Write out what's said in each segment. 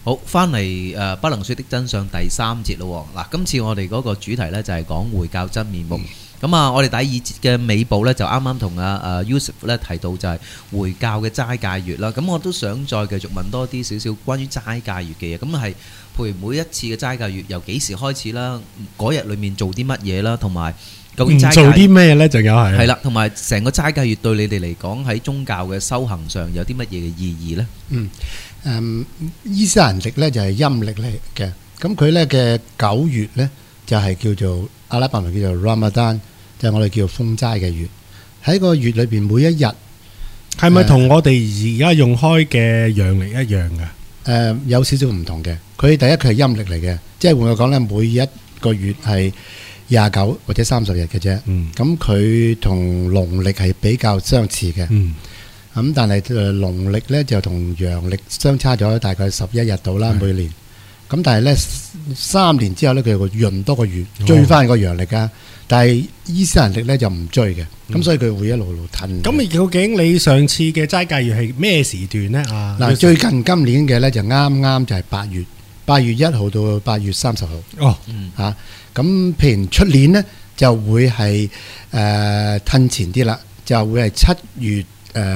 好，翻嚟不能説的真相第3節咯喎。嗱，今次我哋嗰個主題呢，就係講回教真面目。咁啊，我哋第2節嘅尾部呢，就啱啱同Yusuf 咧提到就係回教嘅齋戒月啦。咁我都想再繼續問多啲少少關於齋戒月嘅嘢。咁係譬如每一次嘅齋戒月由幾時開始啦？嗰日裡面做啲乜嘢啦？同埋究竟齋戒做啲咩呢？仲有係啦，同埋成個齋戒月對你哋嚟講喺宗教嘅修行上有啲乜嘢嘅意義呢？ 伊斯蘭歷呢就係陰歷嚟嘅，咁佢呢嘅9月呢就係叫做阿拉伯文叫做 Ramadan， 就係我哋叫做封齋嘅月。喺個月裏邊每一日係咪同我哋而家用開嘅陽歷一樣㗎？ 有少少唔同嘅。佢第一佢係陰歷嚟嘅，即係換句講呢，每一個月係29或者30日嘅啫。咁佢同農曆係比較相似嘅。咁但係農曆咧就同陽歷相差咗大概11日到啦，每年。咁但係咧3年之後咧，佢有個閏多個月追翻個陽歷啊。但係伊斯蘭歷咧就唔追嘅，咁所以佢會一路路褪。 咁究竟你上次嘅齋戒月係咩時段咧？ 嗱，最近今年嘅咧就啱啱就係8月1號到8月30號。咁譬如出年咧就會係褪前啲啦，就會係7月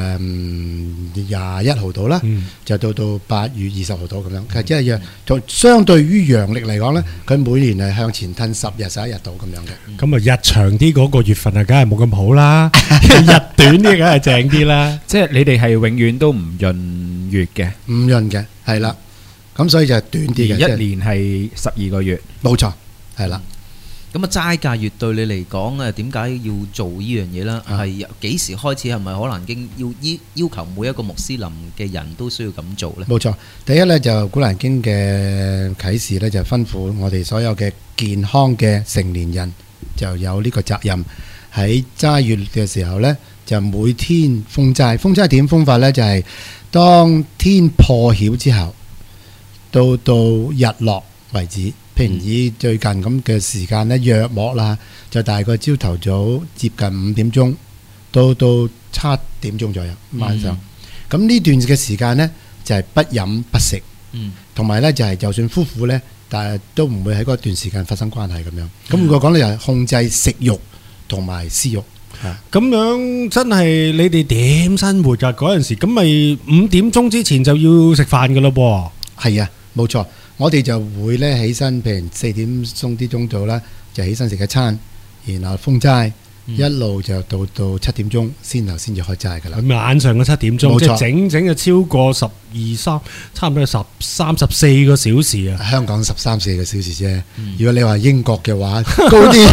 21號到啦，就到8月20號到咁樣。即係就相對於陽歷嚟講咧，佢每年係向前褪10日11日到咁樣嘅。 咁啊，日長啲嗰個月份啊，梗係冇咁好啦；日短啲，梗係正啲啦。 即係你哋係永遠都唔閏月嘅， 唔閏嘅，係啦。咁所以就係短啲嘅， 一年係12個月。 冇錯，係啦。 咁啊，齋戒月對你嚟講點解要做呢樣嘢呢？係幾時開始？係咪可能經要求每一個穆斯林嘅人都需要咁做呢？ 冇錯，第一呢，就古蘭經嘅啟示呢，就吩咐我哋所有嘅健康嘅成年人就有呢個責任喺齋月嘅時候呢，就每天封齋。封齋點封法呢？就係當天破曉之後到日落為止。譬如以最近咁嘅時間呢，約莫啦，就大概朝頭早接近5點鐘到7點鐘左右晚上。咁呢段嘅時間呢，就係不飲不食，同埋呢就係就算夫婦呢，但係都唔會喺嗰段時間發生關係咁樣。咁如果講呢，就係控制食慾同埋私慾。 咁樣真係你哋點生活㗎？嗰陣時咁咪5點鐘之前就要食飯㗎咯噃？ 係啊，冇錯。我哋就會咧起身，譬如4點鐘啲鐘到啦，就起身食一餐，然後封齋，一路就到7點鐘先至開齋㗎啦。 晚上嘅7點鐘，即係整就超過差唔多34個小時啊！ 香港13-14個小時啫。如果你話英國嘅話，高啲，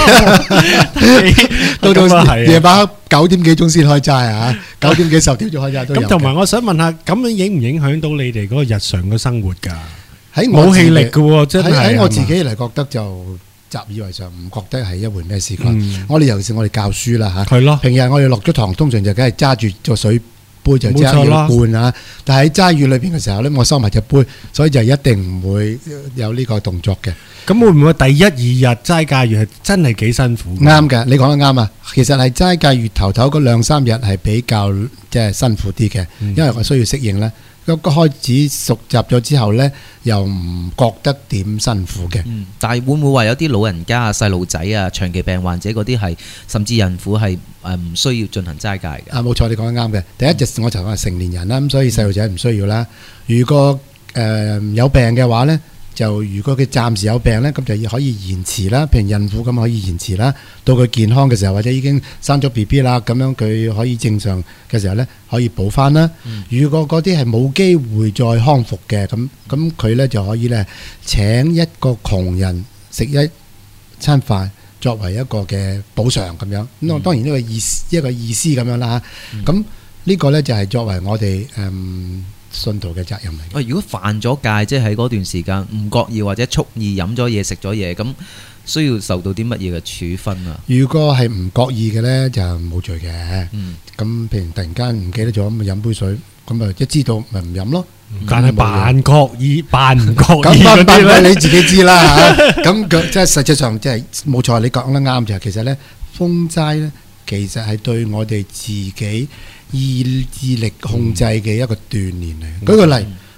到夜晚9點幾鐘先開齋啊！9點幾10點鐘開齋都有。 咁同埋我想問下，咁樣影唔影響到你哋嗰個日常嘅生活㗎？ 冇氣力嘅喎，真係喺我自己嚟覺得就習以為常，唔覺得係一回咩事㗎。我哋尤其是我哋教書啦嚇，平日我哋落咗堂，通常就梗係揸住個水杯就即刻要灌啊。但係喺齋月裏邊嘅時候咧，我收埋隻杯，所以就一定唔會有呢個動作嘅。 咁會唔會第1、2日齋戒月係真係幾辛苦？ 啱嘅，你講得啱啊。其實係齋戒月頭嗰2-3日係比較即係辛苦啲嘅，因為我需要適應咧。咁開始熟習咗之後呢，又唔覺得點辛苦嘅。 但係會唔會話有啲老人家啊、細路仔啊、長期病患者嗰啲係，甚至孕婦係唔需要進行齋戒嘅？ 冇錯，你講得啱嘅。第一隻我就話成年人啦，咁所以細路仔唔需要啦。如果有病嘅話呢，就如果佢暫時有病呢，咁就可以延遲啦。譬如孕婦咁可以延遲啦，到佢健康嘅時候，或者已經生咗 BB 啦，咁樣佢可以正常嘅時候呢，可以補翻啦。如果嗰啲係冇機會再康復嘅，咁佢呢就可以呢請一個窮人食一餐飯，作為一個嘅補償咁樣。咁當然呢個意思咁樣啦嚇。咁呢個呢就係作為我哋信徒嘅責任嚟嘅。 如果犯咗戒，即係喺嗰段時間唔覺意或者蓄意飲咗嘢食咗嘢，咁需要受到啲乜嘢嘅處分啊？ 如果係唔覺意嘅呢，就冇罪嘅。咁譬如突然間唔記得咗咁飲杯水，咁啊一知道咪唔飲咯。 但係扮覺意扮唔覺意嗰啲咧，你自己知啦嚇。咁即係實際上即係冇錯，你講得啱就係其實呢，封齋呢，其實係對我哋自己意志力控制嘅一個鍛鍊嚟。舉個例，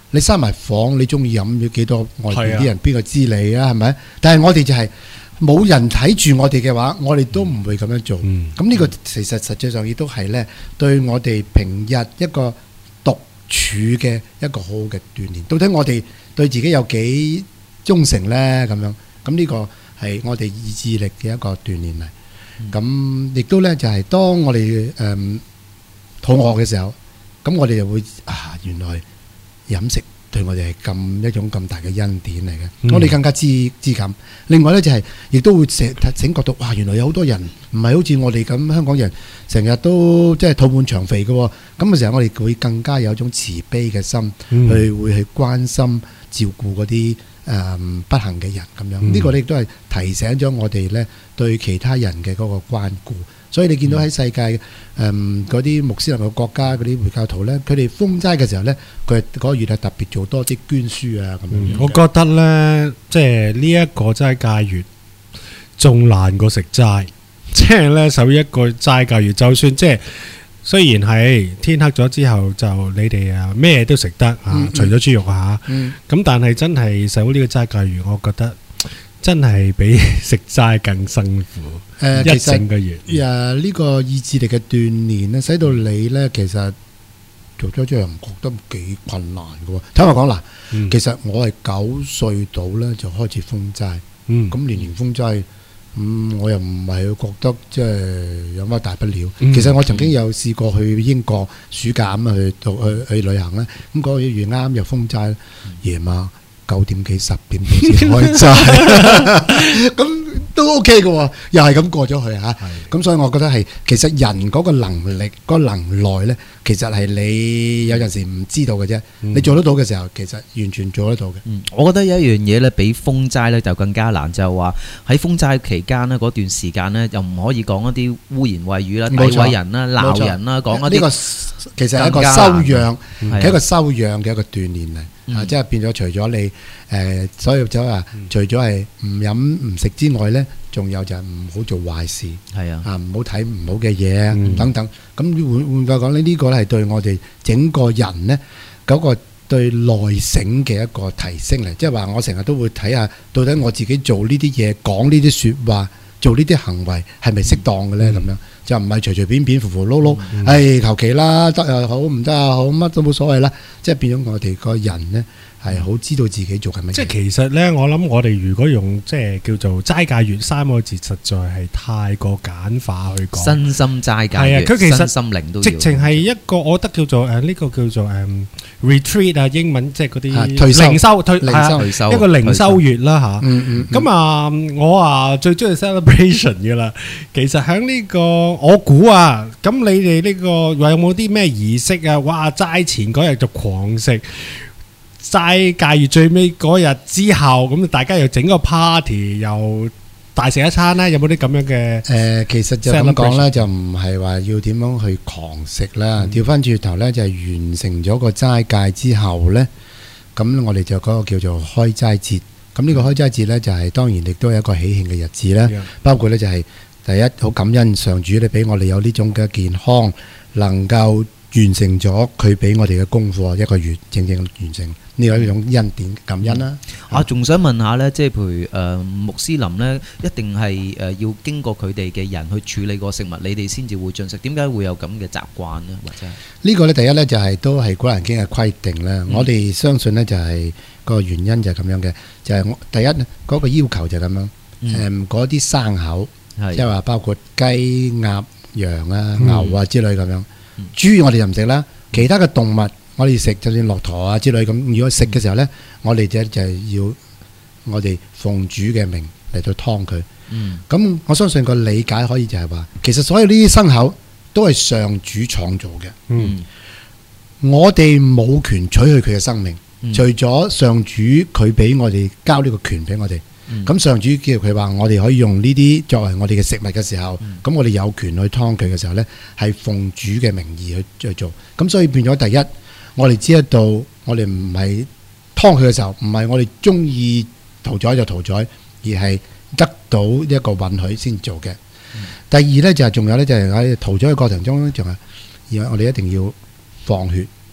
你閂埋房，你中意飲咗幾多，外邊係啊啲人邊個知你啊？係咪？但係我哋就係冇人睇住我哋嘅話，我哋都唔會咁樣做。咁呢個其實實際上亦都係呢，對我哋平日一個獨處嘅一個好好嘅鍛鍊。到底我哋對自己有幾忠誠呢？咁樣咁呢個係我哋意志力嘅一個鍛鍊嚟。咁亦都呢，就係當我哋肚餓嘅時候，咁我哋就會原來飲食對我哋係一種咁大嘅恩典嚟嘅，我哋更加知感。另外呢，就係亦都會醒覺到，哇！原來有好多人唔係好似我哋咁香港人，成日都即係肚滿腸肥嘅喎。咁嘅時候，我哋會更加有一種慈悲嘅心，會去關心照顧嗰啲不幸嘅人咁樣。呢個呢亦都係提醒咗我哋呢對其他人嘅嗰個關顧。所以你見到喺世界嗰啲穆斯林嘅國家嗰啲回教徒呢，佢哋封齋嘅時候呢，佢嗰個月係特別做多啲捐書啊咁樣。 我覺得呢，即係呢一個齋戒月仲難過食齋，即係呢守一個齋戒月，就算即係雖然係天黑咗之後就你哋咩都食得除咗豬肉咁但係真係守呢個齋戒月，我覺得真係比食齋更辛苦。一整個月呢個意志力嘅鍛鍊咧，使到你呢其實做咗之後唔覺得幾困難嘅喎。坦白講嗱，其實我係9歲到呢就開始封齋，咁年年封齋，我又唔係覺得即係有乜大不了。其實我曾經有試過去英國暑假去旅行呢，咁嗰個月啱又封齋，夜晚9點幾10點到先開齋，咁都 OK 嘅喎，又係咁過咗去嚇。咁所以我覺得係其實人嗰個能力、嗰個能耐呢，其實係你有陣時唔知道嘅啫。你做得到嘅時候，其實完全做得到嘅。 我覺得有一樣嘢呢，比封齋呢就更加難，就係話喺封齋期間呢，嗰段時間呢，又唔可以講一啲污言穢語啦、詆毀人啦、鬧人啦，講一啲呢個其實係一個修養，係一個修養嘅一個鍛鍊嚟。即係變咗，除咗你所以就話，除咗係唔飲唔食之外呢，仲有就係唔好做壞事，唔好睇唔好嘅嘢等等。咁換句講呢個咧係對我哋整個人呢嗰個對內省嘅一個提升嚟。即係話我成日都會睇下，到底我自己做呢啲嘢、講呢啲説話、做呢啲行為係咪適當嘅呢？咁樣就唔係隨隨便便、糊糊碌碌，求其啦，得又好，唔得又好，乜都冇所謂啦。即係變咗我哋個人呢，係好知道自己做緊乜嘢。 即係其實呢，我諗我哋如果用即係叫做齋戒月3個字，實在係太過簡化去講。 身心齋戒月， 佢其實身心靈都要。 直情係一個，我覺得叫做呢個叫做retreat 啊，英文即係嗰啲退靈修， 一個靈修月啦嚇。咁我最中意 celebration 嘅啦。其實喺呢個我估咁你哋呢個有冇啲咩儀式啊？哇！齋前嗰日就狂食。齋戒月最尾嗰日之後，咁大家又整個 party，又大食一餐咧，有冇啲咁樣嘅？ 其實就咁講啦，就唔係話要點樣去狂食啦。調翻轉頭咧，就係完成咗個齋戒之後咧，咁我哋就嗰個叫做開齋節。咁呢個開齋節咧，就係當然亦都係一個喜慶嘅日子啦。包括咧就係第一好感恩上主咧，俾我哋有呢種嘅健康，能夠完成咗佢俾我哋嘅功課，一個月正完成。呢個一種恩典感恩啦。 仲想問下呢，即係譬如穆斯林呢，一定係要經過佢哋嘅人去處理個食物，你哋先至會進食。點解會有咁嘅習慣呢？或者呢個呢，第一呢，就係都係古蘭經嘅規定啦。我哋相信呢，就係個原因就係咁樣嘅，就係第一嗰個要求就係咁樣。嗰啲生口，即係話包括雞、鴨、羊啊、牛啊之類咁樣。豬我哋就唔食啦，其他嘅動物。我哋食就算駱駝啊之類咁，如果食嘅時候呢，我哋就係要我哋奉主嘅名嚟到劏佢。咁我相信個理解可以就係話，其實所有呢啲牲口都係上主創造嘅。我哋冇權取去佢嘅生命，除咗上主佢俾我哋交呢個權俾我哋。咁上主叫佢話，我哋可以用呢啲作為我哋嘅食物嘅時候，咁我哋有權去劏佢嘅時候呢，係奉主嘅名義去做。咁所以變咗第一。我哋知道，我哋唔係劏佢嘅時候，唔係我哋中意屠宰就屠宰，而係得到一個允許先做嘅。第二呢，就係仲有呢，就係喺屠宰嘅過程中呢，仲係而我哋一定要放血，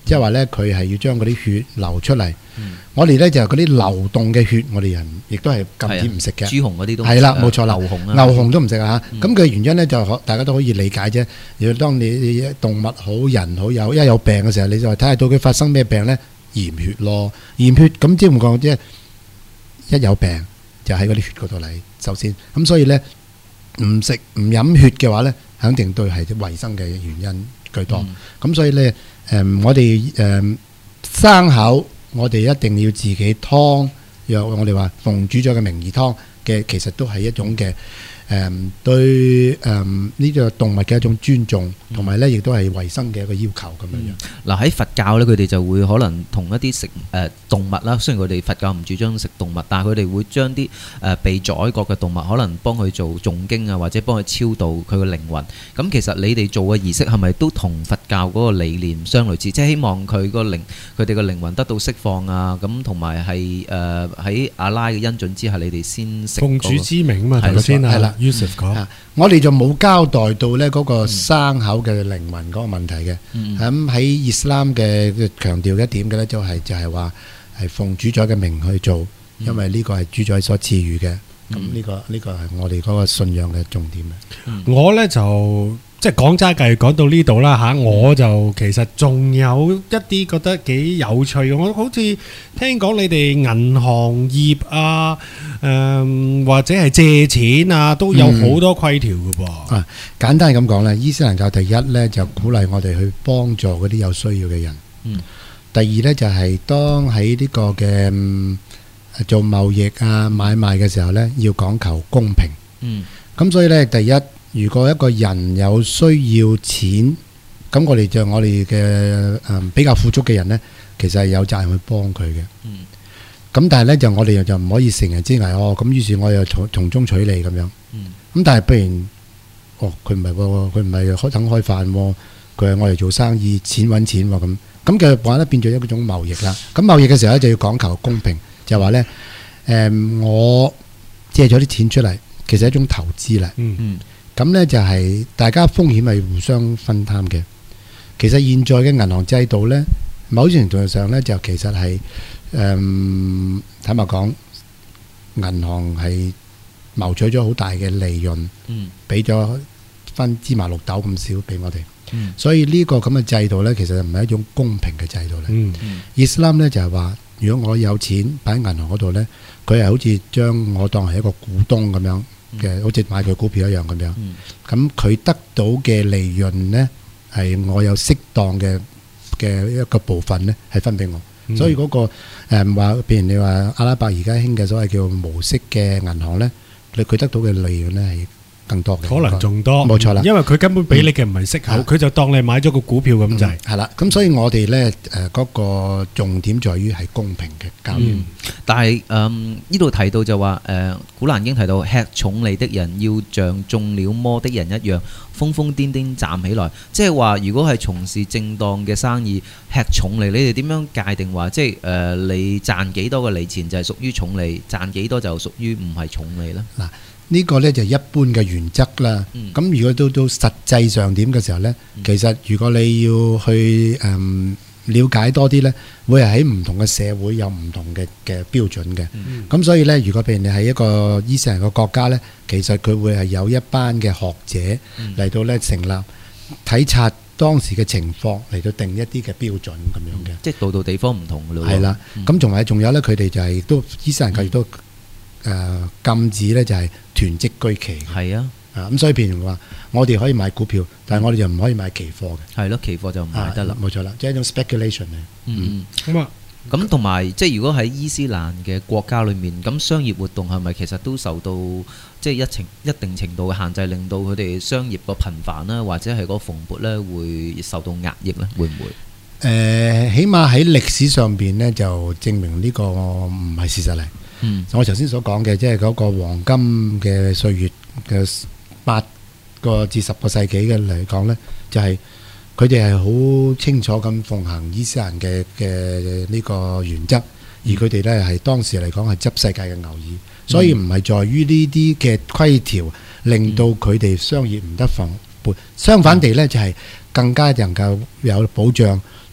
即係話呢，佢係要將嗰啲血流出嚟。我哋呢就嗰啲流動嘅血，我哋人亦都係禁止唔食嘅。 豬紅嗰啲都係啦，冇錯啦， 牛紅啊， 牛紅都唔食啊嚇。咁嘅原因呢，就大家都可以理解啫。如果當你動物好人好一有病嘅時候，你就睇下到佢發生咩病呢？驗血咯，驗血咁即係唔講即係一有病就喺嗰啲血嗰度嚟。首先咁，所以呢，唔食唔飲血嘅話呢，肯定對係衞生嘅原因居多。咁所以呢，我哋生口，我哋一定要自己湯，若我哋話奉主宰嘅名義湯嘅，其實都係一種嘅對呢個動物嘅一種尊重，同埋咧亦都係衞生嘅一個要求咁樣樣。 嗱喺佛教咧，佢哋就會可能同一啲食動物啦，雖然佢哋佛教唔主張食動物，但係佢哋會將啲被宰割嘅動物，可能幫佢做誦經啊，或者幫佢超度佢嘅靈魂。咁其實你哋做嘅儀式係咪都同佛教嗰個理念相類似？即係希望佢哋嘅靈魂得到釋放啊，咁同埋係喺阿拉嘅恩准之下，你哋先食奉主之名啊嘛， 係頭先係啦 Yusuf 講， 我哋就冇交代到咧嗰個生口嘅靈魂嗰個問題嘅。咁喺伊斯蘭嘅強調一點嘅咧，就係話係奉主宰嘅名去做，因為呢個係主宰所賜予嘅。咁呢個係我哋嗰個信仰嘅重點啊。 我呢就即係講齋計講到呢度啦嚇，我就其實仲有一啲覺得幾有趣嘅。我好似聽講你哋銀行業啊，或者係借錢啊，都有好多規條嘅噃。 簡單咁講啦，伊斯蘭教第一呢就鼓勵我哋去幫助嗰啲有需要嘅人。第二呢就係當喺呢個嘅做貿易啊買賣嘅時候呢，要講求公平。咁所以呢，第一，如果一個人有需要錢，咁我哋嘅比較富足嘅人呢，其實係有責任去幫佢嘅。咁但係呢，就我哋就唔可以乘人之危咁於是我又從中取利咁樣。咁但係不然，佢唔係喎，佢唔係等開飯喎，佢係我哋做生意，錢揾錢喎咁嘅話呢，變咗一種貿易啦。咁貿易嘅時候呢，就要講求公平，就話呢，我借咗啲錢出嚟，其實係一種投資啦。咁呢就係大家風險係互相分擔嘅。其實現在嘅銀行制度呢，某程度上呢，就其實係坦白講，銀行係謀取咗好大嘅利潤，俾咗分芝麻綠豆咁少俾我哋。所以呢個咁嘅制度呢，其實唔係一種公平嘅制度嚟。伊斯蘭呢就係話，如果我有錢擺喺銀行嗰度呢，佢係好似將我當係一個股東咁樣。好似買佢股票一樣咁樣，咁佢得到嘅利潤呢，係我有適當嘅一個部分呢，係分俾我。所以嗰個話，譬如你話阿拉伯而家興嘅所謂叫無息嘅銀行呢，佢得到嘅利潤呢係更多嘅， 可能仲多， 冇錯啦。 因為佢根本俾你嘅唔係息口，佢就當你買咗個股票咁滯。 係啦，咁所以我哋呢嗰個重點在於係公平嘅交易。 但係呢度提到就話古蘭經提到吃重利的人要像中了魔的人一樣瘋瘋癲癲站起來，即係話如果係從事正當嘅生意吃重利，你哋點樣界定話即係你賺幾多嘅利錢就係屬於重利，賺幾多就屬於唔係重利呢？嗱， 呢個呢就一般嘅原則啦。咁如果到實際上點嘅時候呢，其實如果你要去了解多啲呢，會係喺唔同嘅社會有唔同嘅標準嘅。咁所以呢，如果譬如你係一個伊斯蘭嘅國家呢，其實佢會係有一班嘅學者嚟到呢成立體察當時嘅情況嚟到定一啲嘅標準咁樣嘅。 即係度地方唔同嘅咯。 係啦，咁仲有呢，佢哋就係都伊斯蘭教亦都禁止呢，就係囤積居奇。係啊。咁所以譬如話，我哋可以買股票，但係我哋就唔可以買期貨嘅。係咯，期貨就唔買得啦。冇錯啦，即係一種 speculation 嚟。 咁同埋即係如果喺伊斯蘭嘅國家裏面，咁商業活動係咪其實都受到即係一定程度嘅限制，令到佢哋商業個頻繁啦，或者係嗰個蓬勃咧，會受到壓抑咧？會唔會？ 起碼喺歷史上邊呢，就證明呢個唔係事實嚟。我頭先所講嘅，即係嗰個黃金嘅歲月嘅8個至10個世紀嘅嚟講呢，就係佢哋係好清楚咁奉行伊斯蘭嘅呢個原則，而佢哋呢係當時嚟講係執世界嘅牛耳，所以唔係在於呢啲嘅規條令到佢哋商業唔得蓬勃，相反地呢，就係更加能夠有保障，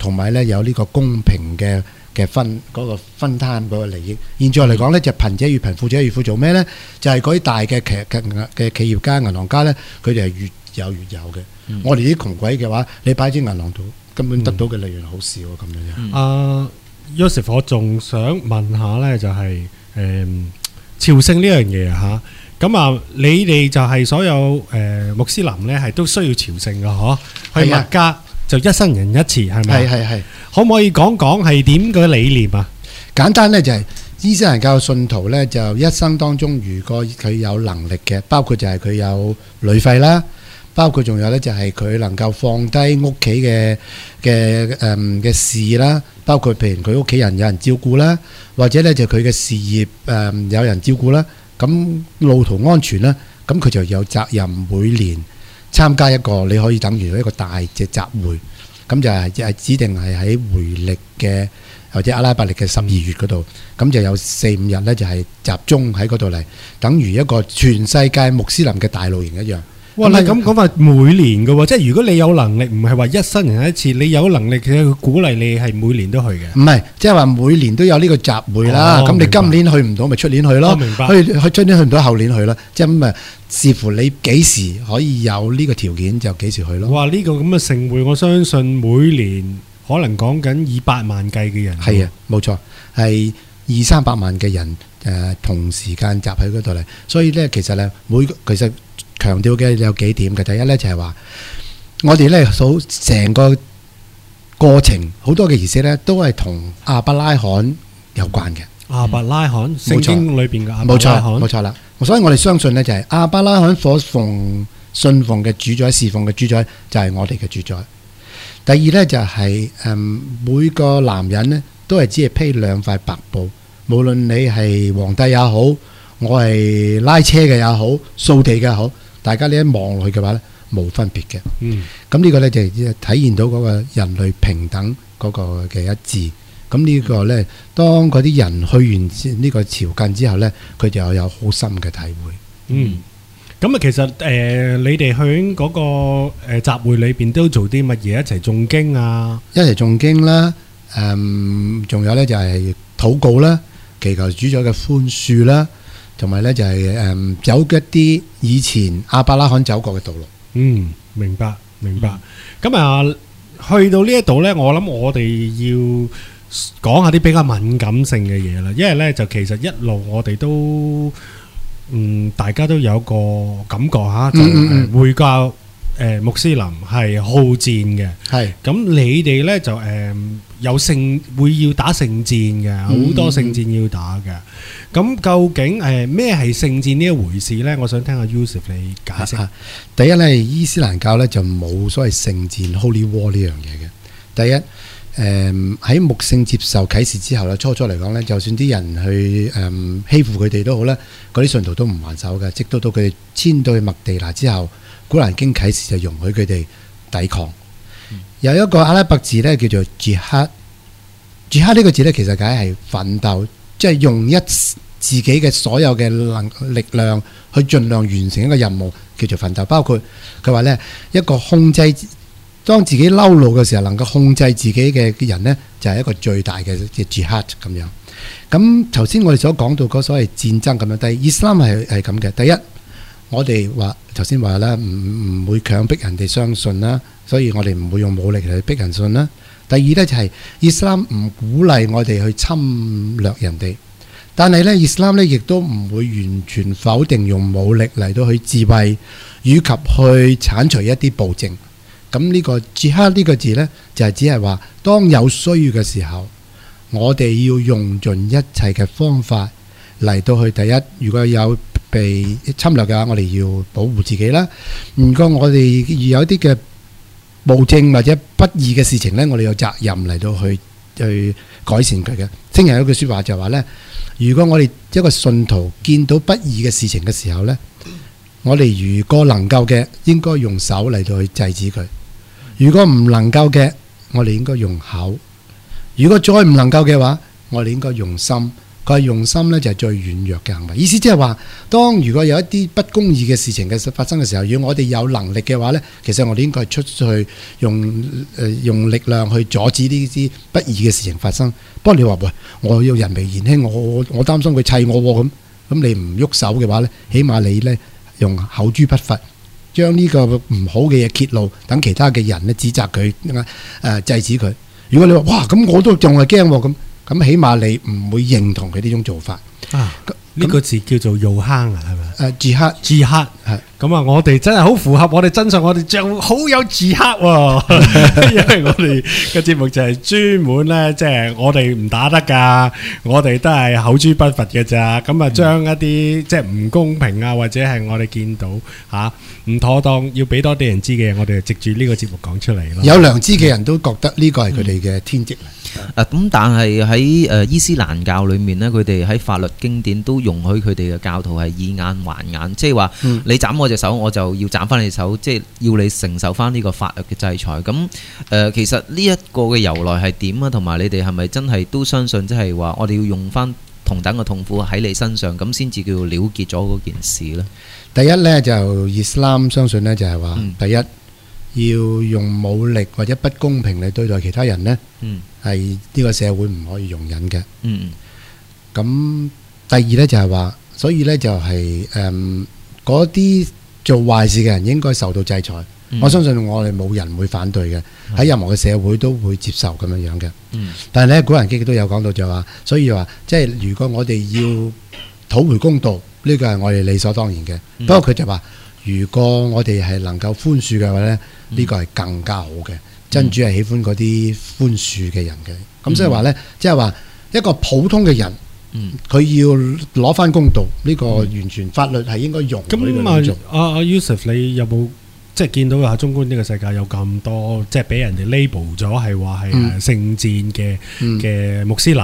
同埋咧有呢個公平嘅分攤嗰個利益。現在嚟講咧，就貧者越貧，富者越富，做咩咧？就係嗰啲大嘅企業家、銀行家咧，佢哋係越有嘅。我哋啲窮鬼嘅話，你擺喺銀行度，根本得到嘅利潤好少咁樣。 Joseph， 我仲想問下咧，就係朝聖呢樣嘢嚇。咁啊，你哋就係所有穆斯林咧，係都需要朝聖嘅嗬？去麥加就一生人一次，係咪？ 係。 可唔可以講講係點嘅理念啊？ 簡單咧就係伊斯蘭教信徒咧，就一生當中，如果佢有能力嘅，包括就係佢有旅費啦，包括仲有咧就係佢能夠放低屋企嘅事啦，包括譬如佢屋企人有人照顧啦，或者咧就佢嘅事業有人照顧啦，咁路途安全啦，咁佢就有責任每年參加一個，你可以等於一個大嘅集會，咁就係指定係喺回歷嘅或者阿拉伯歷嘅12月嗰度，咁就有4-5日咧就係集中喺嗰度嚟，等於一個全世界穆斯林嘅大露營一樣。 哇！你咁講法每年嘅喎，即係如果你有能力，唔係話一生人一次，你有能力嘅，佢鼓勵你係每年都去嘅。 唔係，即係話每年都有呢個集會啦。咁你今年去唔到，咪出年去咯。 明白。 去出年去唔到，後年去啦。即係咁啊，視乎你幾時可以有呢個條件，就幾時去咯。 哇！呢個咁嘅盛會，我相信每年可能講緊以百萬計嘅人。 係啊，冇錯，係200-300萬嘅人同時間集喺嗰度嚟。所以咧，其實咧其實強調嘅有幾點嘅。第一咧就係話，我哋咧數成個過程好多嘅儀式咧，都係同亞伯拉罕有關嘅。 亞伯拉罕，聖經裏邊嘅亞伯拉罕， 冇錯啦。所以我哋相信咧，就係亞伯拉罕所信奉嘅主宰、侍奉嘅主宰，就係我哋嘅主宰。第二咧就係每個男人咧都係只係披2塊白布，無論你係皇帝也好，我係拉車嘅也好，掃地嘅也好。大家你一望落去嘅話咧，冇分別嘅。咁呢個咧就體現到嗰個人類平等嗰個嘅一致。咁呢個咧，當嗰啲人去完呢個朝覲之後咧，佢就有好深嘅體會。 咁啊，其實你哋去嗰個集會裏邊都做啲乜嘢？一齊誦經啊， 一齊誦經啦。仲有咧就係禱告啦，祈求主宰嘅寬恕啦。同埋咧就係走一啲以前亞伯拉罕走過嘅道路。 明白。咁啊，去到呢一度咧，我諗我哋要講下啲比較敏感性嘅嘢啦。因為咧就其實一路我哋都大家都有個感覺嚇，就係會教穆斯林係好戰嘅。係咁，你哋咧就有會要打聖戰嘅，好多聖戰要打嘅。咁究竟咩係聖戰呢一回事呢？我想聽下 Yusuf 你解釋。 第一咧，伊斯蘭教咧就冇所謂聖戰 Holy War 呢樣嘢嘅。第一，喺穆聖接受啟示之後咧，初嚟講咧，就算啲人去欺負佢哋都好啦，嗰啲信徒都唔還手嘅。直到佢哋遷到去麥地那之後，古蘭經啟示就容許佢哋抵抗。有一個阿拉伯字咧叫做 Jihad 呢個字咧，其實解係奮鬥。即係用自己嘅所有嘅力量去盡量完成一個任務，叫做奮鬥。包括佢話呢，一個控制當自己嬲怒嘅時候，能夠控制自己嘅人呢，就係一個最大嘅jihad咁樣。咁頭先我哋所講到嗰所謂戰爭咁樣，但係伊斯蘭係咁嘅。第一，我哋話頭先話啦，唔會強迫人哋相信啦，所以我哋唔會用武力嚟逼人信啦。第二呢，就係伊斯蘭唔鼓勵我哋去侵略人哋，但係呢，伊斯蘭呢亦都唔會完全否定用武力嚟到去自衛，以及去剷除一啲暴政。咁呢個jihad呢個字呢，就係只係話當有需要嘅時候，我哋要用盡一切嘅方法嚟到去。第一，如果有被侵略嘅話，我哋要保護自己啦。如果我哋有一啲嘅暴政或者不義嘅事情呢，我哋有責任嚟到去改善佢嘅。聖人有句説話就話呢，如果我哋一個信徒見到不義嘅事情嘅時候呢，我哋如果能夠嘅，應該用手嚟到去制止佢；如果唔能夠嘅，我哋應該用口；如果再唔能夠嘅話，我哋應該用心佢係用心咧就係最軟弱嘅行為。意思即係話，當如果有一啲不公義嘅事情嘅發生嘅時候，如果我哋有能力嘅話咧，其實我哋應該係出去用力量去阻止呢啲不義嘅事情發生。不過你話喂，我要人微言輕，我擔心佢砌我喎咁你唔喐手嘅話咧，起碼你咧用口誅筆伐，將呢個唔好嘅嘢揭露，等其他嘅人咧指責佢制止佢。如果你話哇咁我都仲係驚喎咁起碼你唔會認同佢呢種做法。 呢個字叫做肉坑啊，係咪？ 自黑係咁啊！我哋真係好符合我哋真相，我哋就好有自黑喎。因為我哋嘅節目就係專門咧，即係我哋唔打得㗎，我哋都係口誅筆伐嘅咋。咁啊，將一啲即係唔公平啊，或者係我哋見到唔妥當，要俾多啲人知嘅嘢，我哋就藉住呢個節目講出嚟咯。 有良知嘅人都覺得呢個係佢哋嘅天職。 咁但係喺伊斯蘭教裏面呢，佢哋喺法律經典都容許佢哋嘅教徒係以眼還眼，即係話你斬我隻手，我就要斬翻你隻手，即係要你承受翻呢個法律嘅制裁。咁其實呢一個嘅由來係點啊？同埋你哋係咪真係都相信，即係話我哋要用翻同等嘅痛苦喺你身上，咁先至叫了結咗嗰件事呢？ 第一呢，就伊斯蘭相信呢，就係話，第一要用武力或者不公平嚟對待其他人呢，係呢個社會唔可以容忍嘅。咁第二呢，就係話，所以呢，就係嗰啲做壞事嘅人應該受到制裁。我相信我哋冇人會反對嘅，喺任何嘅社會都會接受咁樣嘅。但係呢，古蘭經都有講到就話，所以話即係如果我哋要討回公道，呢個係我哋理所當然嘅。不過佢就話，如果我哋係能夠寬恕嘅話呢，呢個係更加好嘅。真主係喜歡嗰啲寬恕嘅人嘅。咁所以話呢，即係話一個普通嘅人，佢要攞翻公道，呢個完全法律係應該用。 咁阿 Yusuf， 你有冇即係見到啊？中觀呢個世界有咁多，即係俾人哋 label 咗係話係聖戰嘅穆斯林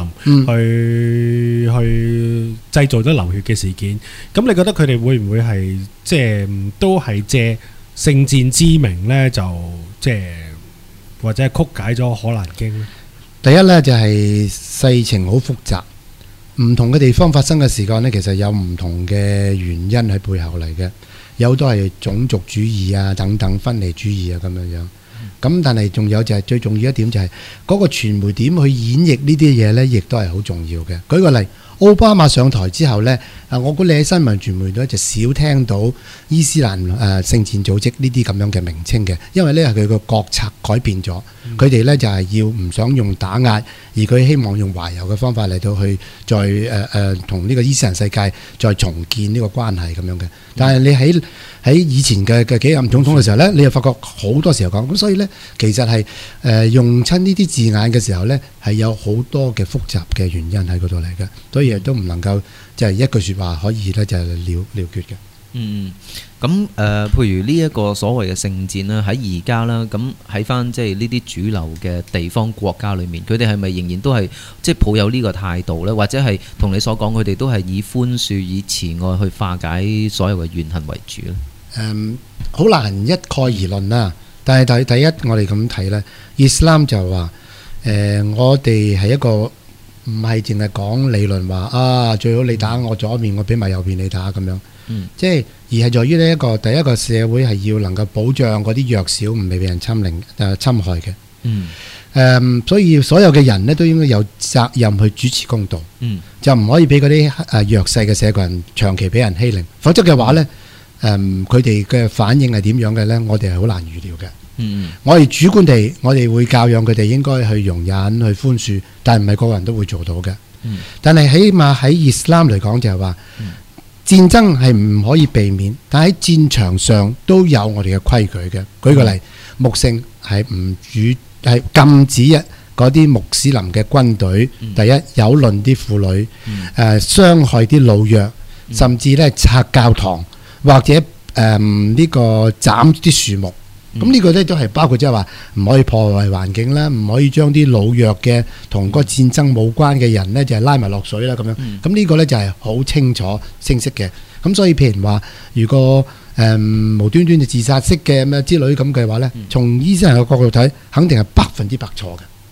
去製造咗流血嘅事件。咁你覺得佢哋會唔會係即係都係借聖戰之名呢？就即係或者係曲解咗《可蘭經》呢？ 第一呢，就係世情好複雜，唔同嘅地方發生嘅時間呢，其實有唔同嘅原因喺背後嚟嘅。有好多係種族主義啊，等等分離主義啊咁樣。咁但係仲有就係最重要一點就係嗰個傳媒點去演繹呢啲嘢呢，亦都係好重要嘅。舉個例，奧巴馬上台之後呢，我估你喺新聞傳媒度就少聽到伊斯蘭聖戰組織呢啲咁樣嘅名稱嘅，因為呢係佢個國策改變咗，佢哋呢就係要唔想用打壓，而佢希望用懷柔嘅方法嚟到去再同呢個伊斯蘭世界再重建呢個關係咁樣嘅。但係你喺以前嘅幾任總統嘅時候呢，你又發覺好多時候講咁，所以呢，其實係用親呢啲字眼嘅時候呢，係有好多嘅複雜嘅原因喺嗰度嚟嘅，所以都唔能夠即係一句説話可以呢就係了決嘅。 咁譬如呢一個所謂嘅聖戰啦，喺而家啦，咁喺翻即係呢啲主流嘅地方國家裏面，佢哋係咪仍然都係即係抱有呢個態度呢？或者係同你所講，佢哋都係以寬恕、以慈愛去化解所有嘅怨恨為主呢？ 好難一概而論啦。但係第一，我哋咁睇呢，伊斯蘭就話我哋係一個唔係淨係講理論話最好你打我左面，我俾埋右邊你打咁樣。即係而係在於呢第一個社會係要能夠保障嗰啲弱小唔被人侵害嘅。所以所有嘅人呢都應該有責任去主持公道。就唔可以俾嗰啲弱勢嘅社群人長期俾人欺凌，否則嘅話呢，佢哋嘅反應係點樣嘅呢？我哋係好難預料嘅。我哋主觀地，我哋會教養佢哋應該去容忍、去寬恕，但係唔係個個人都會做到嘅。但係起碼喺伊斯蘭嚟講就係話，戰爭係唔可以避免，但喺戰場上都有我哋嘅規矩嘅。舉個例，穆聖係禁止嗰啲穆斯林嘅軍隊，第一蹂躪啲婦女，傷害啲老弱，甚至咧拆教堂或者呢個斬啲樹木。咁呢個咧都係包括即係話唔可以破壞環境啦，唔可以將啲老弱嘅同個戰爭冇關嘅人呢，就係拉埋落水啦咁樣。咁呢個呢，就係好清楚清晰嘅。咁所以譬如話，如果無端端就自殺式嘅咩之類咁嘅話呢，從伊斯蘭嘅角度睇，肯定係100%錯嘅。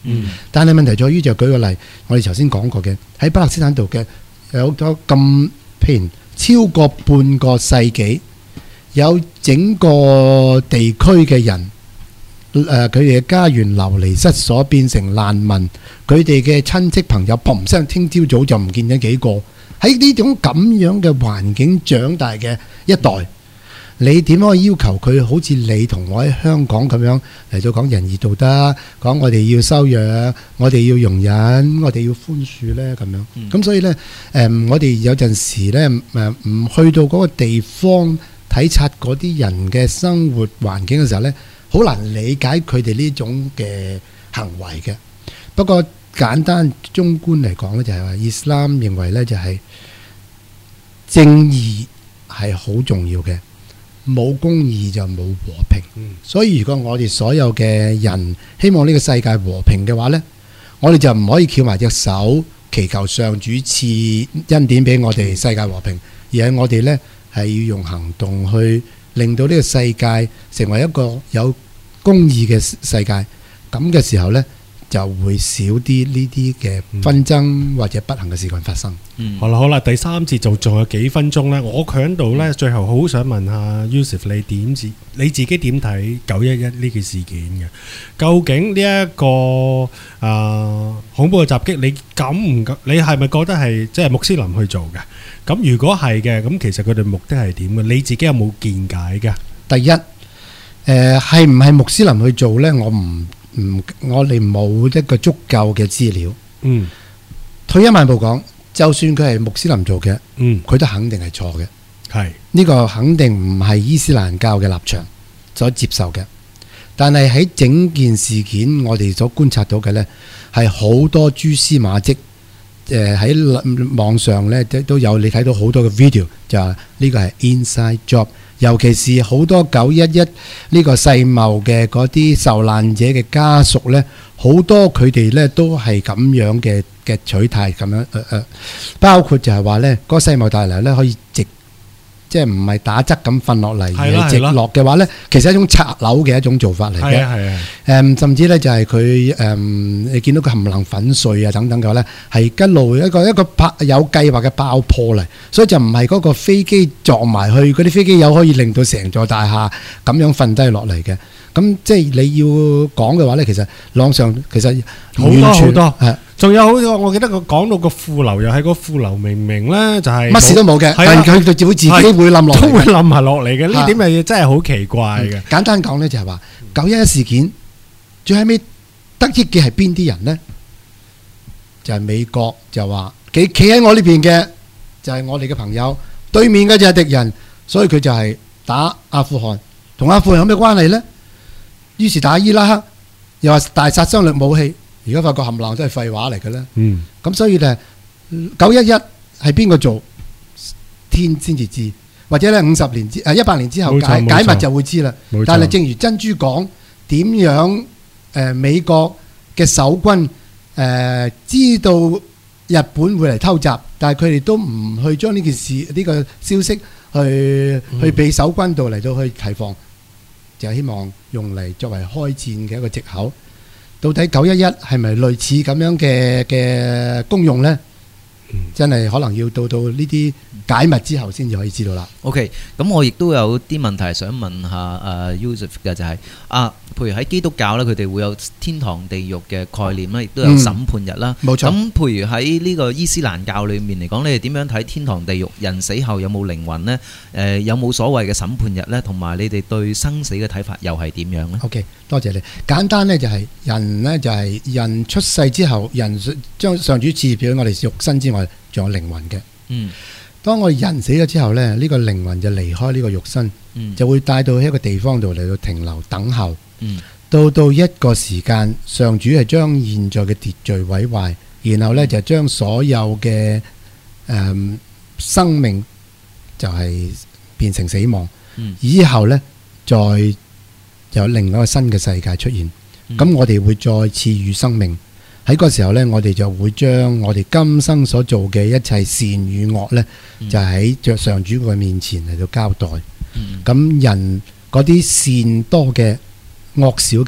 但係問題在於就舉個例，我哋頭先講過嘅喺巴勒斯坦度嘅有咗咁譬如超過半個世紀，有整個地區嘅人。佢哋嘅家園流離失所，變成難民。佢哋嘅親戚朋友，砰聲，聽朝早就唔見咗幾個。喺呢種咁樣嘅環境長大嘅一代，你點可以要求佢好似你同我喺香港咁樣嚟到講仁義道德，講我哋要修養，我哋要容忍，我哋要寬恕呢？咁樣。咁所以呢，我哋有陣時呢，唔去到嗰個地方體察嗰啲人嘅生活環境嘅時候呢，好難理解佢哋呢種嘅行為嘅。不過簡單中觀嚟講呢，就係話伊斯蘭認為呢，就係正義係好重要嘅，冇公義就冇和平。所以如果我哋所有嘅人希望呢個世界和平嘅話呢，我哋就唔可以翹埋隻手祈求上主賜恩典俾我哋世界和平，而係我哋呢係要用行動去令到呢個世界成為一個有公義嘅世界。咁嘅時候呢，就會少啲呢啲嘅紛爭或者不幸嘅事件發生。 好啦好啦，第三節仲有幾分鐘呢，我喺度呢，最後好想問下 Yusuf， 你自己點睇911呢件事件嘅？究竟呢一個恐怖嘅襲擊，你係咪覺得係即係穆斯林去做嘅？咁如果係嘅，咁其實佢哋目的係點嘅？你自己有冇見解嘅？ 第一，係唔係穆斯林去做呢？我哋冇一個足夠嘅資料。退一萬步講，就算佢係穆斯林做嘅，佢都肯定係錯嘅。 係呢個肯定唔係伊斯蘭教嘅立場所接受嘅。但係喺整件事件，我哋所觀察到嘅呢，係好多蛛絲馬跡。喺網上呢都有，你睇到好多嘅 video， 就話呢個係 inside job。尤其是好多911呢個世貿嘅嗰啲受難者嘅家屬呢，好多佢哋呢都係咁樣嘅取態咁樣。包括就係話呢，嗰個世貿大樓呢可以即係唔係打側咁瞓落嚟，而係直落嘅話呢，其實係一種拆樓嘅一種做法嚟嘅。甚至呢就係佢你見到佢冚唪唥粉碎啊等等嘅話呢，係一路一個有計劃嘅爆破嚟，所以就唔係嗰個飛機撞埋去，嗰啲飛機有可以令到成座大廈咁樣瞓低落嚟嘅。咁即係你要講嘅話呢，其實網上其實好多，仲有好多。我記得佢講到個副樓，又係個副樓明明呢就係乜事都冇嘅，但係佢就會自己會冧落嚟， 都會冧埋落嚟嘅。呢點嘢真係好奇怪嘅。 簡單講呢，就係話911事件最後尾得益嘅係邊啲人呢？就係美國就話企喺我呢邊嘅就係我哋嘅朋友，對面嘅就係敵人，所以佢就係打阿富汗。同阿富汗有咩關係呢？於是打伊拉克，又話大殺傷力武器，而家發覺冚唪唥都係廢話嚟嘅咧。咁所以呢，911係邊個做？天先至知，或者呢100年之後解密就會知啦。但係正如珍珠講，點樣美國嘅守軍知道日本會嚟偷襲，但係佢哋都唔去將呢件事呢個消息去俾守軍度嚟到去提防。就希望用嚟作為開戰嘅一個藉口。到底911係咪類似咁樣嘅功用呢？真係可能要到呢啲解密之後先至可以知道啦。 OK， 咁我亦都有啲問題想問下Yusuf 嘅，就係譬如喺基督教咧，佢哋會有天堂地獄嘅概念啦，亦都有審判日啦。 冇錯。 咁譬如喺呢個伊斯蘭教裏面嚟講，你哋點樣睇天堂地獄？人死後有冇靈魂呢？有冇所謂嘅審判日呢？同埋你哋對生死嘅睇法又係點樣呢？ OK， 多謝你。簡單呢就係人呢，就係人出世之後，人將上主賜俾我哋肉身之外，仲有靈魂嘅。當我哋人死咗之後呢，呢個靈魂就離開呢個肉身，就會帶到一個地方度嚟到停留等候。到一個時間，上主係將現在嘅秩序毀壞，然後呢就將所有嘅生命就係變成死亡。以後呢，再有另外一個新嘅世界出現。咁我哋會再賜予生命。喺嗰時候呢，我哋就會將我哋今生所做嘅一切善與惡呢，就喺着上主嘅面前嚟到交代。咁人嗰啲善多嘅惡少嘅，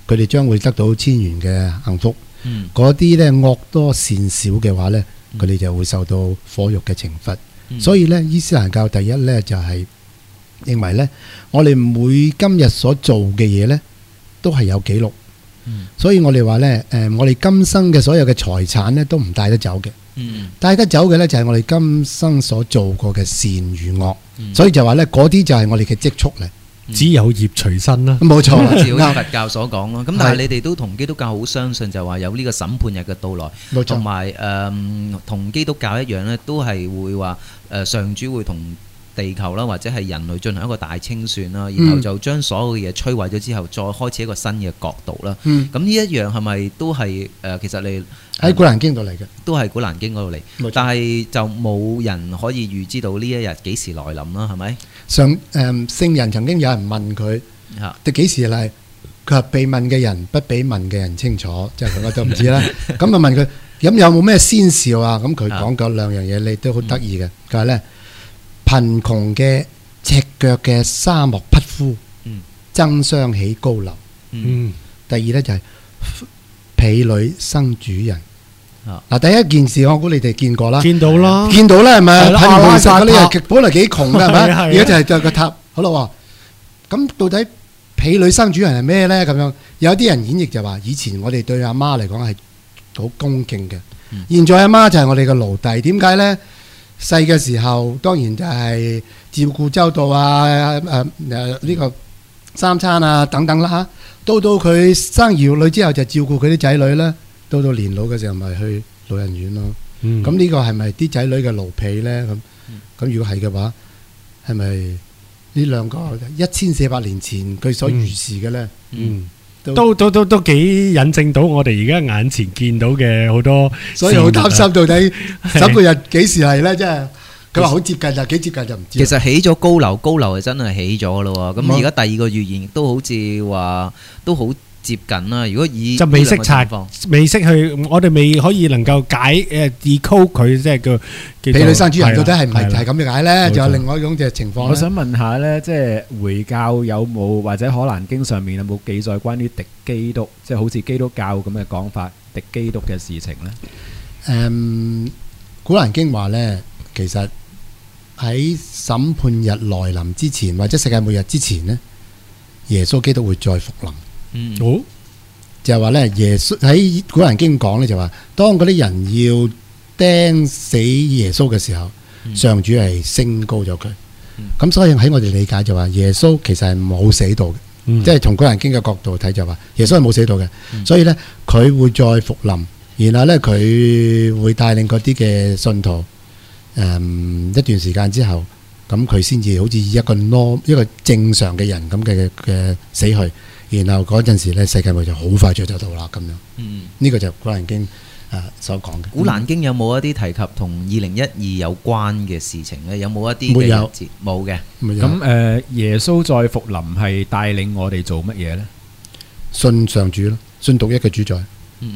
佢哋將會得到千元嘅幸福。 嗯嗰啲呢惡多善少嘅話呢，佢哋就會受到火獄嘅懲罰。所以呢，伊斯蘭教第一呢，就係認為呢，我哋每今日所做嘅嘢呢，都係有記錄。所以我哋話呢，我哋今生嘅所有嘅財產呢，都唔帶得走嘅。帶得走嘅呢，就係我哋今生所做過嘅善與惡。所以就話呢，嗰啲就係我哋嘅積蓄嚟。 只有業隨身啦。 冇錯好似啦， 佛教所講咯。咁但係你哋都同基督教好相信，就話有呢個審判日嘅到來， 冇錯。 同埋同基督教一樣咧，都係會話上主會同地球啦，或者係人類進行一個大清算啦，然後就將所有嘅嘢摧毀咗之後，再開始一個新嘅國度啦。咁呢一樣係咪都係其實你喺古蘭經度嚟嘅， 都係古蘭經嗰度嚟冇錯， 但係就冇人可以預知到呢一日幾時來臨啦，係咪？ 聖人曾經有人問佢， 嚇你幾時嚟？佢話被問嘅人不比問嘅人清楚，即係佢我都唔知啦。咁啊問佢咁有冇咩先兆啊？咁佢講咗兩樣嘢，你都好得意嘅。佢話呢，貧窮嘅赤腳嘅沙漠匹夫，爭相起高樓。第二呢，就係婢女生主人。嗱，第一件事我估你哋見過啦， 見到啦， 見到啦係咪？ 係啦貧窮實嗰啲阿拉伯塔人本來幾窮嘅係咪？ 係啊而家就係個塔。好啦喎，咁到底婢女生主人係咩呢？咁樣有啲人演繹就話，以前我哋對阿媽嚟講係好恭敬嘅，現在阿媽就係我哋嘅奴隸。點解呢？細嘅時候當然就係照顧周到啊，呢個三餐啊等等啦嚇。到佢生兒育女之後就照顧佢啲仔女啦。到年老嘅時候咪去老人院咯。咁呢個係咪啲仔女嘅奴婢呢？咁如果係嘅話，係咪呢兩個1400年前佢所預示嘅呢？ 都幾引證到我哋而家眼前見到嘅好多， 所以好擔心到底審判日幾時係呢？真係佢話好接近啊，幾接近就唔知。 其實起咗高樓，高樓就真係起咗咯喎。咁而家第二個預言亦都好似話都好接近啦。如果以就未識拆呢兩個情況， 未識去，我哋未可以能夠解decode佢，即係叫婢女生主人到底係唔係係啦係咁嘅解呢？ 冇錯仲有另外一種嘅情況呢。 我想問下呢，即係回教有冇或者可蘭經上面有冇記載關於敵基督，即係好似基督教咁嘅講法，敵基督嘅事情呢？ 古蘭經話呢，其實喺審判日來臨之前，或者世界末日之前呢，耶穌基督會再復臨。 好就係話呢，耶穌喺古蘭經講呢，就話當嗰啲人要釘死耶穌嘅時候，上主係升高咗佢。咁所以喺我哋理解就話耶穌其實係冇死到嘅，即係從古蘭經嘅角度睇就話耶穌係冇死到嘅。所以呢，佢會再復臨，然後呢，佢會帶領嗰啲嘅信徒一段時間之後，咁佢先至好似一個正常嘅人咁嘅死去。然後嗰陣時咧，世界末就好快就到啦咁樣。呢個就古蘭經所講嘅。 古蘭經有冇一啲提及同2012有關嘅事情咧？有冇一啲沒有嘅日子？冇嘅。 咁耶穌再復臨係帶領我哋做乜嘢呢？ 信上主咯，信獨一嘅主宰。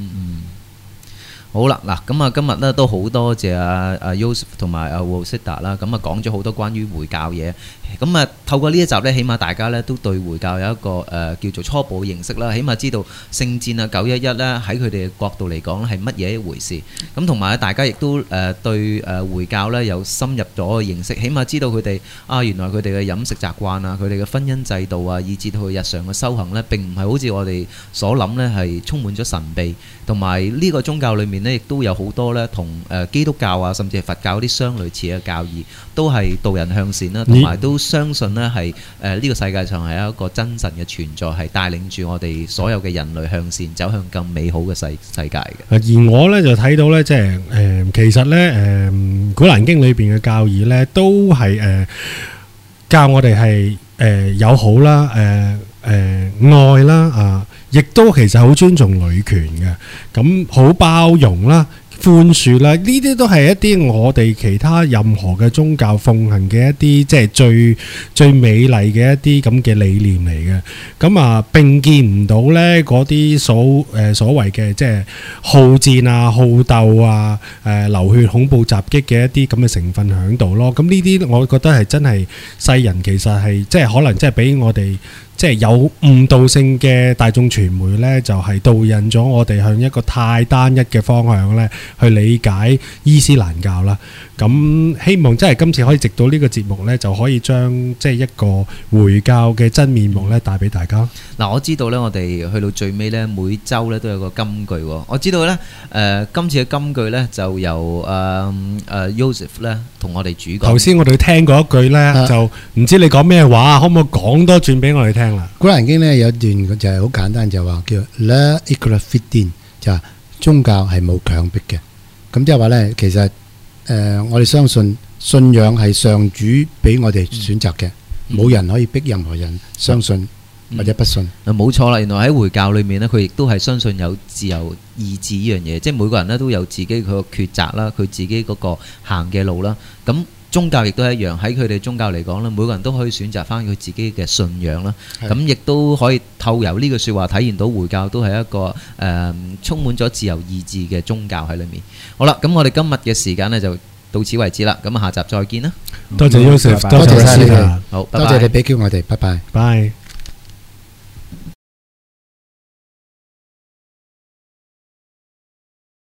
好啦，嗱咁啊，今日咧都好多謝阿 Yusuf 同埋阿 Rosita 啦，咁啊講咗好多關於回教嘢，咁啊透過呢一集咧，起碼大家咧都對回教有一個叫做初步嘅認識啦，起碼知道聖戰啊911咧喺佢哋嘅角度嚟講係乜嘢一回事，咁同埋大家亦都對回教咧有深入咗嘅認識，起碼知道佢哋原來佢哋嘅飲食習慣啊，佢哋嘅婚姻制度啊，以至到佢日常嘅修行咧，並唔係好似我哋所諗咧係充滿咗神秘，同埋呢個宗教裏面亦都有好多咧，同基督教啊，甚至係佛教啲相類似嘅教義，都係導人向善啦，同埋都相信咧係呢個世界上係一個真神嘅存在，係帶領住我哋所有嘅人類向善，走向更美好嘅世界嘅。 而我咧就睇到咧，即係其實咧古蘭經裏邊嘅教義咧，都係教我哋係友好啦，愛啦亦都其實好尊重女權嘅，咁好包容啦、寬恕啦，呢啲都係一啲我哋其他任何嘅宗教奉行嘅一啲即係最美麗嘅一啲咁嘅理念嚟嘅。咁並見唔到咧嗰啲所謂嘅即係好戰啊、好鬥啊、流血恐怖襲擊嘅一啲咁嘅成分喺度咯。咁呢啲我覺得係真係世人其實係即係可能即係俾我哋即係有誤導性嘅大眾傳媒呢，就係導引咗我哋向一個太單一嘅方向呢去理解伊斯蘭教啦。咁希望真係今次可以藉到呢個節目呢，就可以將即係一個回教嘅真面目呢帶俾大家。 嗱，我知道呢，我哋去到最尾呢，每週呢都有個金句喎。我知道呢，今次嘅金句呢就由Joseph 呢同我哋主講。 頭先我哋聽過一句呢，就唔知你講咩話，可唔可以講多轉俾我哋聽啦？ 古蘭經呢有一段就係好簡單，就話叫 La ikrah fid din，就係宗教係冇強迫嘅。咁即係話呢，其實我哋相信信仰係上主俾我哋選擇嘅，冇人可以逼任何人相信或者不信。 冇錯啦，原來喺回教裏面呢，佢亦都係相信有自由意志呢樣嘢，即係每個人呢都有自己佢個抉擇啦，佢自己嗰個行嘅路啦。咁宗教亦都一樣，喺佢哋宗教嚟講咧，每個人都可以選擇翻佢自己嘅信仰啦。咁亦都可以透由呢句説話體現到回教都係一個充滿咗自由意志嘅宗教喺裏面。好啦，咁我哋今日嘅時間呢就到此為止啦。咁下集再見啦。 多謝 Joseph，多謝晒你， 好， 多謝你俾叫我哋，拜拜。 拜。